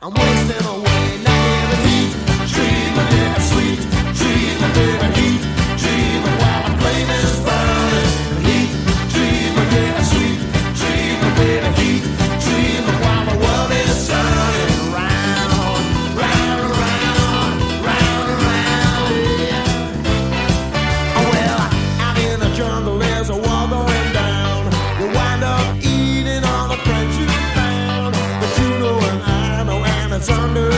I'm wasting away, not giving heat. Dreaming in the sweet, dreaming baby heat. Dreaming while the flame is burning. Heat, dreaming in the sweet, dreaming baby heat. Dreaming while the world is turning. Round, round, round, round, round, yeah. Oh well, out in the jungle there's a war going down. You wind up eating all the friends you found. But you know and I know and it's under